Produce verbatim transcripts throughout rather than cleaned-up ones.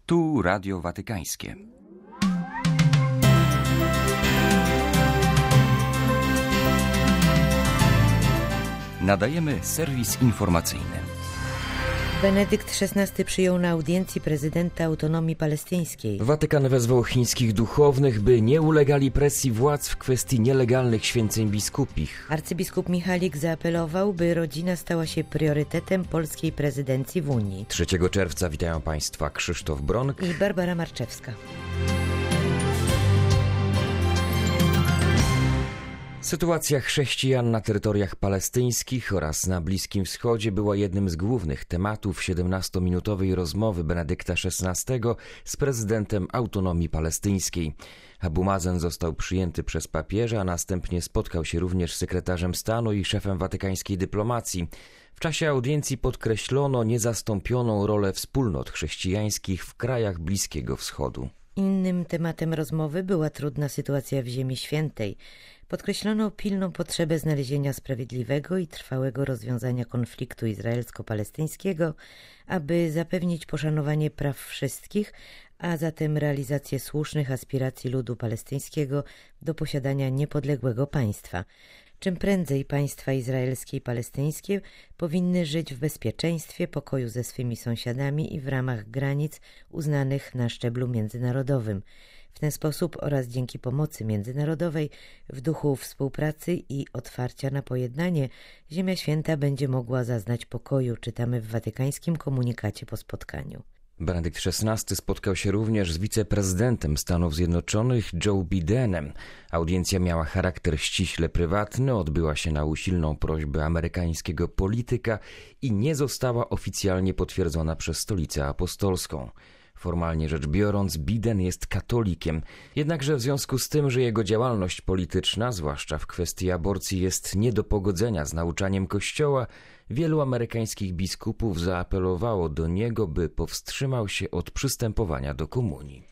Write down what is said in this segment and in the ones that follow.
Tu Radio Watykańskie. Nadajemy serwis informacyjny. Benedykt szesnasty przyjął na audiencji prezydenta autonomii palestyńskiej. Watykan wezwał chińskich duchownych, by nie ulegali presji władz w kwestii nielegalnych święceń biskupich. Arcybiskup Michalik zaapelował, by rodzina stała się priorytetem polskiej prezydencji w Unii. trzeciego czerwca witają Państwa Krzysztof Bronk i Barbara Marczewska. Sytuacja chrześcijan na terytoriach palestyńskich oraz na Bliskim Wschodzie była jednym z głównych tematów siedemnastominutowej rozmowy Benedykta szesnastego z prezydentem autonomii palestyńskiej. Abu Mazen został przyjęty przez papieża, a następnie spotkał się również z sekretarzem stanu i szefem watykańskiej dyplomacji. W czasie audiencji podkreślono niezastąpioną rolę wspólnot chrześcijańskich w krajach Bliskiego Wschodu. Innym tematem rozmowy była trudna sytuacja w Ziemi Świętej. Podkreślono pilną potrzebę znalezienia sprawiedliwego i trwałego rozwiązania konfliktu izraelsko-palestyńskiego, aby zapewnić poszanowanie praw wszystkich, a zatem realizację słusznych aspiracji ludu palestyńskiego do posiadania niepodległego państwa. Czym prędzej państwa izraelskie i palestyńskie powinny żyć w bezpieczeństwie, pokoju ze swymi sąsiadami i w ramach granic uznanych na szczeblu międzynarodowym. W ten sposób oraz dzięki pomocy międzynarodowej w duchu współpracy i otwarcia na pojednanie Ziemia Święta będzie mogła zaznać pokoju, czytamy w watykańskim komunikacie po spotkaniu. Benedykt szesnasty spotkał się również z wiceprezydentem Stanów Zjednoczonych Joe Bidenem. Audiencja miała charakter ściśle prywatny, odbyła się na usilną prośbę amerykańskiego polityka i nie została oficjalnie potwierdzona przez Stolicę Apostolską. Formalnie rzecz biorąc, Biden jest katolikiem, jednakże w związku z tym, że jego działalność polityczna, zwłaszcza w kwestii aborcji, jest nie do pogodzenia z nauczaniem Kościoła, wielu amerykańskich biskupów zaapelowało do niego, by powstrzymał się od przystępowania do komunii.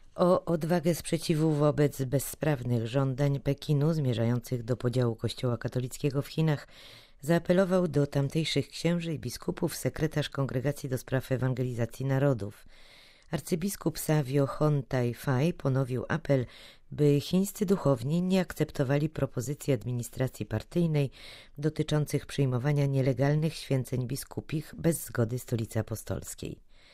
O odwagę sprzeciwu wobec bezsprawnych żądań Pekinu zmierzających do podziału Kościoła katolickiego w Chinach zaapelował do tamtejszych księży i biskupów sekretarz Kongregacji do Spraw Ewangelizacji Narodów. Arcybiskup Savio Hon Tai-Fai ponowił apel, by chińscy duchowni nie akceptowali propozycji administracji partyjnej dotyczących przyjmowania nielegalnych święceń biskupich bez zgody Stolicy Apostolskiej.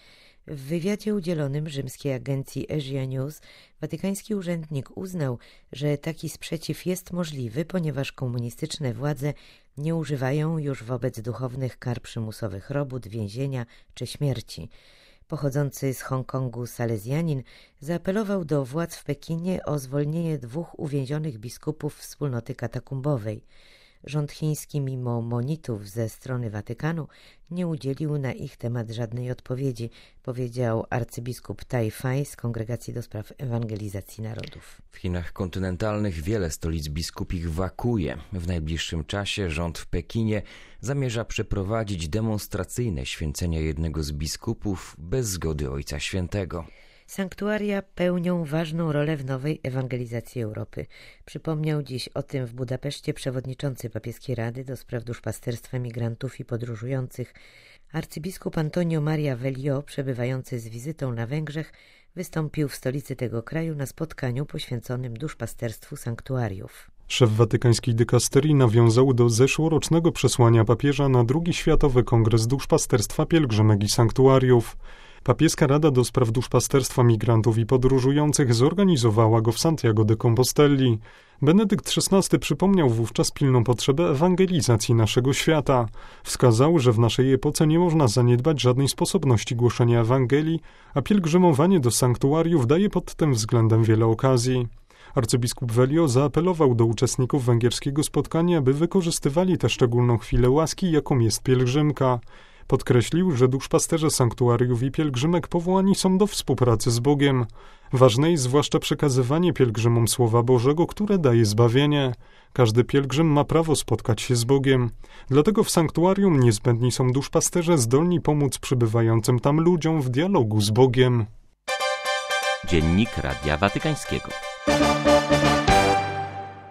W wywiadzie udzielonym rzymskiej agencji Asia News watykański urzędnik uznał, że taki sprzeciw jest możliwy, ponieważ komunistyczne władze nie używają już wobec duchownych kar przymusowych robót, więzienia czy śmierci. Pochodzący z Hongkongu salezjanin zaapelował do władz w Pekinie o zwolnienie dwóch uwięzionych biskupów wspólnoty katakumbowej. Rząd chiński mimo monitów ze strony Watykanu nie udzielił na ich temat żadnej odpowiedzi, powiedział arcybiskup Tai-Fai z Kongregacji do Spraw Ewangelizacji Narodów. W Chinach kontynentalnych wiele stolic biskupich wakuje. W najbliższym czasie rząd w Pekinie zamierza przeprowadzić demonstracyjne święcenia jednego z biskupów bez zgody Ojca Świętego. Sanktuaria pełnią ważną rolę w nowej ewangelizacji Europy. Przypomniał dziś o tym w Budapeszcie przewodniczący Papieskiej Rady do spraw duszpasterstwa migrantów i podróżujących. Arcybiskup Antonio Maria Velio, przebywający z wizytą na Węgrzech, wystąpił w stolicy tego kraju na spotkaniu poświęconym duszpasterstwu sanktuariów. Szef watykańskiej dykasterii nawiązał do zeszłorocznego przesłania papieża na drugi Światowy Kongres Duszpasterstwa Pielgrzymek i Sanktuariów. Papieska Rada do Spraw Duszpasterstwa Migrantów i Podróżujących zorganizowała go w Santiago de Composteli. Benedykt szesnasty przypomniał wówczas pilną potrzebę ewangelizacji naszego świata. Wskazał, że w naszej epoce nie można zaniedbać żadnej sposobności głoszenia Ewangelii, a pielgrzymowanie do sanktuariów daje pod tym względem wiele okazji. Arcybiskup Velio zaapelował do uczestników węgierskiego spotkania, by wykorzystywali tę szczególną chwilę łaski, jaką jest pielgrzymka. Podkreślił, że duszpasterze sanktuariów i pielgrzymek powołani są do współpracy z Bogiem. Ważne jest zwłaszcza przekazywanie pielgrzymom Słowa Bożego, które daje zbawienie. Każdy pielgrzym ma prawo spotkać się z Bogiem. Dlatego w sanktuarium niezbędni są duszpasterze zdolni pomóc przybywającym tam ludziom w dialogu z Bogiem. Dziennik Radia Watykańskiego.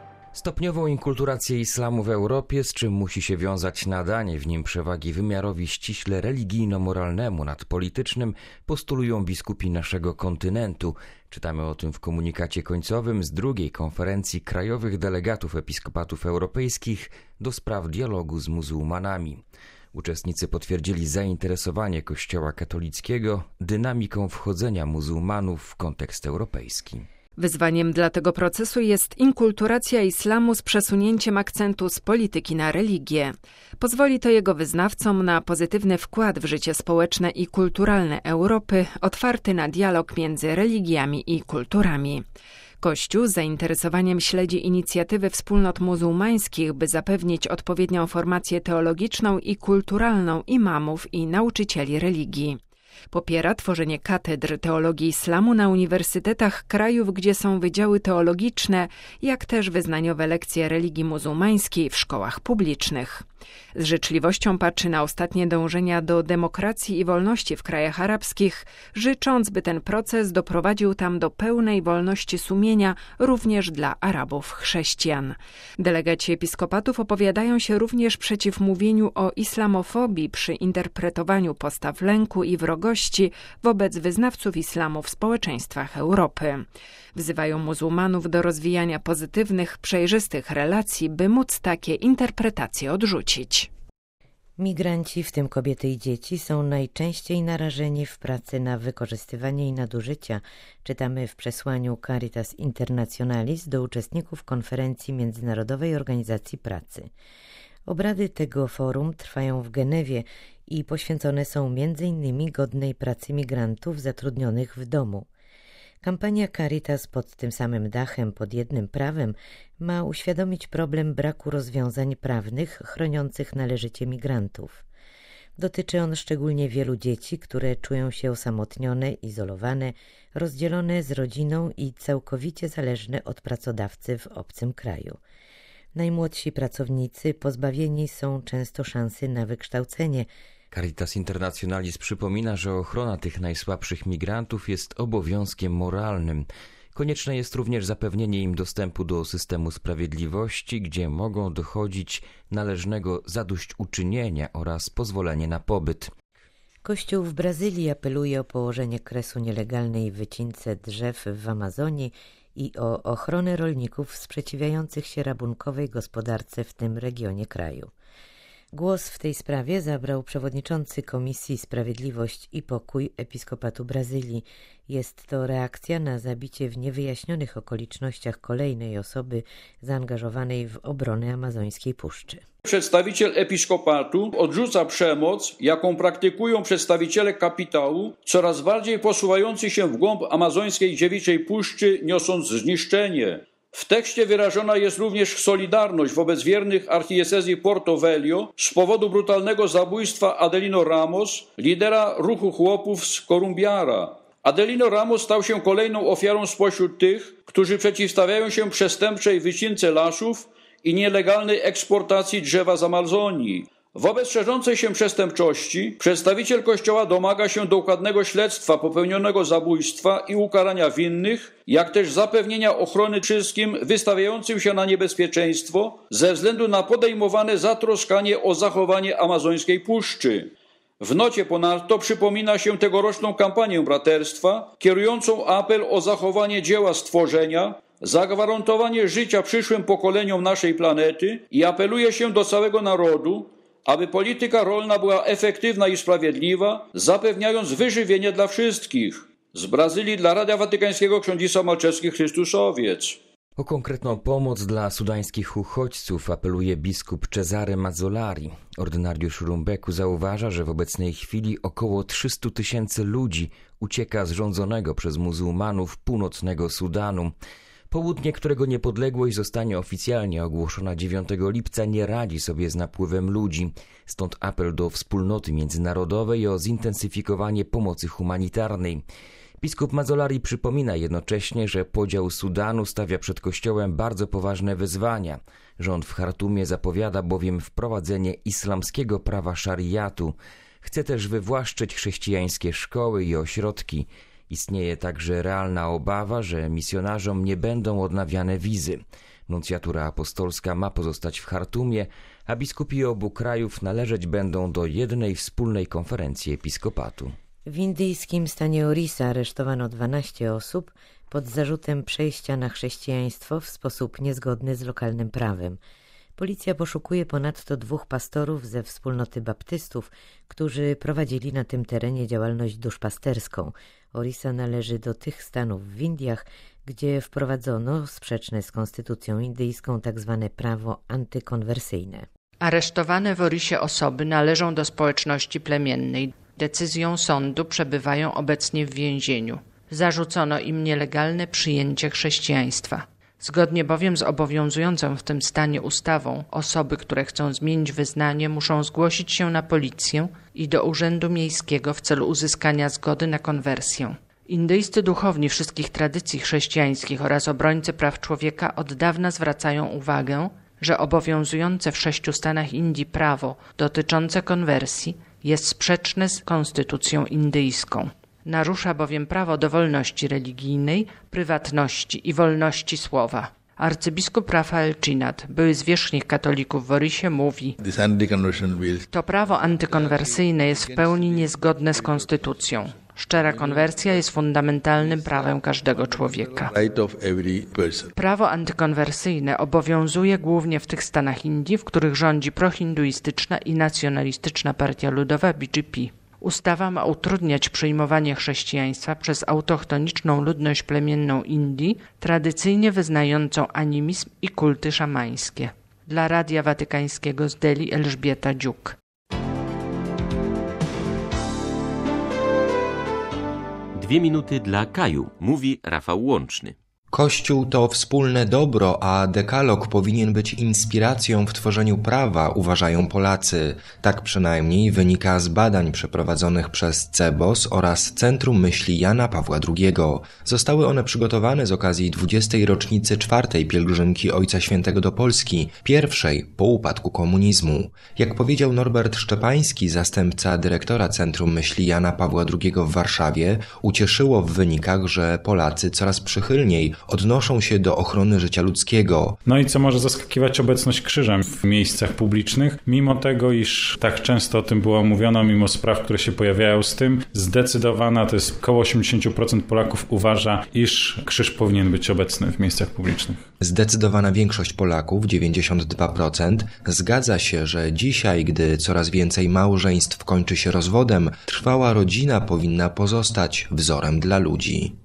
Stopniową inkulturację islamu w Europie, z czym musi się wiązać nadanie w nim przewagi wymiarowi ściśle religijno-moralnemu nad politycznym, postulują biskupi naszego kontynentu. Czytamy o tym w komunikacie końcowym z drugiej konferencji krajowych delegatów episkopatów europejskich do spraw dialogu z muzułmanami. Uczestnicy potwierdzili zainteresowanie Kościoła katolickiego dynamiką wchodzenia muzułmanów w kontekst europejski. Wyzwaniem dla tego procesu jest inkulturacja islamu z przesunięciem akcentu z polityki na religię. Pozwoli to jego wyznawcom na pozytywny wkład w życie społeczne i kulturalne Europy, otwarty na dialog między religiami i kulturami. Kościół z zainteresowaniem śledzi inicjatywy wspólnot muzułmańskich, by zapewnić odpowiednią formację teologiczną i kulturalną imamów i nauczycieli religii. Popiera tworzenie katedr teologii islamu na uniwersytetach krajów, gdzie są wydziały teologiczne, jak też wyznaniowe lekcje religii muzułmańskiej w szkołach publicznych. Z życzliwością patrzy na ostatnie dążenia do demokracji i wolności w krajach arabskich, życząc, by ten proces doprowadził tam do pełnej wolności sumienia również dla Arabów chrześcijan. Delegaci episkopatów opowiadają się również przeciw mówieniu o islamofobii przy interpretowaniu postaw lęku i wrogości wobec wyznawców islamu w społeczeństwach Europy. Wzywają muzułmanów do rozwijania pozytywnych, przejrzystych relacji, by móc takie interpretacje odrzucić. Migranci, w tym kobiety i dzieci, są najczęściej narażeni w pracy na wykorzystywanie i nadużycia, czytamy w przesłaniu Caritas Internationalis do uczestników konferencji Międzynarodowej Organizacji Pracy. Obrady tego forum trwają w Genewie i poświęcone są między innymi godnej pracy migrantów zatrudnionych w domu. Kampania Caritas pod tym samym dachem, pod jednym prawem, ma uświadomić problem braku rozwiązań prawnych chroniących należycie migrantów. Dotyczy on szczególnie wielu dzieci, które czują się osamotnione, izolowane, rozdzielone z rodziną i całkowicie zależne od pracodawcy w obcym kraju. Najmłodsi pracownicy pozbawieni są często szansy na wykształcenie. Caritas Internationalis przypomina, że ochrona tych najsłabszych migrantów jest obowiązkiem moralnym. Konieczne jest również zapewnienie im dostępu do systemu sprawiedliwości, gdzie mogą dochodzić należnego zadośćuczynienia oraz pozwolenie na pobyt. Kościół w Brazylii apeluje o położenie kresu nielegalnej wycince drzew w Amazonii i o ochronę rolników sprzeciwiających się rabunkowej gospodarce w tym regionie kraju. Głos w tej sprawie zabrał przewodniczący Komisji Sprawiedliwość i Pokój Episkopatu Brazylii. Jest to reakcja na zabicie w niewyjaśnionych okolicznościach kolejnej osoby zaangażowanej w obronę amazońskiej puszczy. Przedstawiciel episkopatu odrzuca przemoc, jaką praktykują przedstawiciele kapitału, coraz bardziej posuwający się w głąb amazońskiej dziewiczej puszczy, niosąc zniszczenie. W tekście wyrażona jest również solidarność wobec wiernych archidiecezji Porto Velho z powodu brutalnego zabójstwa Adelino Ramos, lidera ruchu chłopów z Corumbiara. Adelino Ramos stał się kolejną ofiarą spośród tych, którzy przeciwstawiają się przestępczej wycince lasów i nielegalnej eksportacji drzewa z Amazonii. Wobec szerzącej się przestępczości przedstawiciel Kościoła domaga się dokładnego śledztwa popełnionego zabójstwa i ukarania winnych, jak też zapewnienia ochrony wszystkim wystawiającym się na niebezpieczeństwo ze względu na podejmowane zatroskanie o zachowanie amazońskiej puszczy. W nocie ponadto przypomina się tegoroczną kampanię braterstwa, kierującą apel o zachowanie dzieła stworzenia, zagwarantowanie życia przyszłym pokoleniom naszej planety i apeluje się do całego narodu, aby polityka rolna była efektywna i sprawiedliwa, zapewniając wyżywienie dla wszystkich. Z Brazylii dla Radia Watykańskiego ksiądzisław Malczewski, Chrystusowiec. O konkretną pomoc dla sudańskich uchodźców apeluje biskup Cesare Mazzolari. Ordynariusz Rumbeku zauważa, że w obecnej chwili około trzysta tysięcy ludzi ucieka z rządzonego przez muzułmanów północnego Sudanu. Południe, którego niepodległość zostanie oficjalnie ogłoszona dziewiątego lipca, nie radzi sobie z napływem ludzi. Stąd apel do wspólnoty międzynarodowej o zintensyfikowanie pomocy humanitarnej. Biskup Mazzolari przypomina jednocześnie, że podział Sudanu stawia przed Kościołem bardzo poważne wyzwania. Rząd w Chartumie zapowiada bowiem wprowadzenie islamskiego prawa szariatu. Chce też wywłaszczyć chrześcijańskie szkoły i ośrodki. Istnieje także realna obawa, że misjonarzom nie będą odnawiane wizy. Nuncjatura apostolska ma pozostać w Chartumie, a biskupi obu krajów należeć będą do jednej wspólnej konferencji episkopatu. W indyjskim stanie Orissa aresztowano dwanaście osób pod zarzutem przejścia na chrześcijaństwo w sposób niezgodny z lokalnym prawem. Policja poszukuje ponadto dwóch pastorów ze wspólnoty baptystów, którzy prowadzili na tym terenie działalność duszpasterską. Orissa należy do tych stanów w Indiach, gdzie wprowadzono sprzeczne z konstytucją indyjską tzw. prawo antykonwersyjne. Aresztowane w Orissie osoby należą do społeczności plemiennej. Decyzją sądu przebywają obecnie w więzieniu. Zarzucono im nielegalne przyjęcie chrześcijaństwa. Zgodnie bowiem z obowiązującą w tym stanie ustawą, osoby, które chcą zmienić wyznanie, muszą zgłosić się na policję i do urzędu miejskiego w celu uzyskania zgody na konwersję. Indyjscy duchowni wszystkich tradycji chrześcijańskich oraz obrońcy praw człowieka od dawna zwracają uwagę, że obowiązujące w sześciu stanach Indii prawo dotyczące konwersji jest sprzeczne z konstytucją indyjską. Narusza bowiem prawo do wolności religijnej, prywatności i wolności słowa. Arcybiskup Rafael Chinat, były zwierzchnik katolików w Orissie, mówi: to prawo antykonwersyjne jest w pełni niezgodne z konstytucją. Szczera konwersja jest fundamentalnym prawem każdego człowieka. Prawo antykonwersyjne obowiązuje głównie w tych stanach Indii, w których rządzi prohinduistyczna i nacjonalistyczna partia ludowa B J P. Ustawa ma utrudniać przyjmowanie chrześcijaństwa przez autochtoniczną ludność plemienną Indii, tradycyjnie wyznającą animizm i kulty szamańskie. Dla Radia Watykańskiego z Delhi Elżbieta Dziuk. Dwie minuty dla Kaju, mówi Rafał Łączny. Kościół to wspólne dobro, a dekalog powinien być inspiracją w tworzeniu prawa, uważają Polacy. Tak przynajmniej wynika z badań przeprowadzonych przez CEBOS oraz Centrum Myśli Jana Pawła drugiego. Zostały one przygotowane z okazji dwudziestej rocznicy czwartej pielgrzymki Ojca Świętego do Polski, pierwszej po upadku komunizmu. Jak powiedział Norbert Szczepański, zastępca dyrektora Centrum Myśli Jana Pawła drugiego w Warszawie, ucieszyło w wynikach, że Polacy coraz przychylniej odnoszą się do ochrony życia ludzkiego. No i co może zaskakiwać, obecność krzyża w miejscach publicznych, mimo tego, iż tak często o tym było mówiono, mimo spraw, które się pojawiają z tym, zdecydowana, to jest około osiemdziesiąt procent Polaków uważa, iż krzyż powinien być obecny w miejscach publicznych. Zdecydowana większość Polaków, dziewięćdziesiąt dwa procent, zgadza się, że dzisiaj, gdy coraz więcej małżeństw kończy się rozwodem, trwała rodzina powinna pozostać wzorem dla ludzi.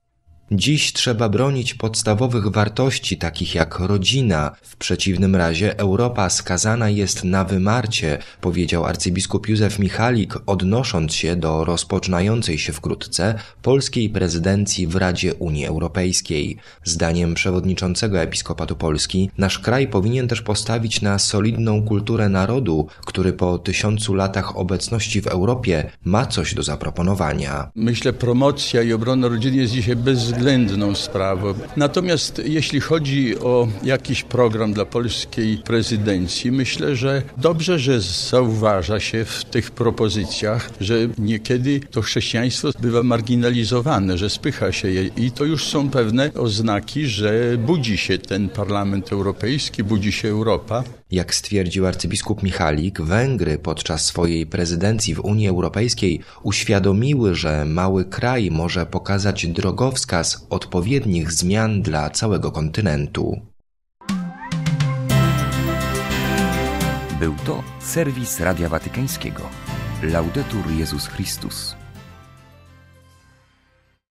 Dziś trzeba bronić podstawowych wartości, takich jak rodzina. W przeciwnym razie Europa skazana jest na wymarcie, powiedział arcybiskup Józef Michalik, odnosząc się do rozpoczynającej się wkrótce polskiej prezydencji w Radzie Unii Europejskiej. Zdaniem przewodniczącego Episkopatu Polski, nasz kraj powinien też postawić na solidną kulturę narodu, który po tysiącu latach obecności w Europie ma coś do zaproponowania. Myślę, promocja i obrona rodziny jest dzisiaj bezwzględna sprawą. Natomiast jeśli chodzi o jakiś program dla polskiej prezydencji, myślę, że dobrze, że zauważa się w tych propozycjach, że niekiedy to chrześcijaństwo bywa marginalizowane, że spycha się je i to już są pewne oznaki, że budzi się ten Parlament Europejski, budzi się Europa. Jak stwierdził arcybiskup Michalik, Węgry podczas swojej prezydencji w Unii Europejskiej uświadomiły, że mały kraj może pokazać drogowskaz odpowiednich zmian dla całego kontynentu. Był to serwis Radia Watykańskiego. Laudetur Jezus Chrystus.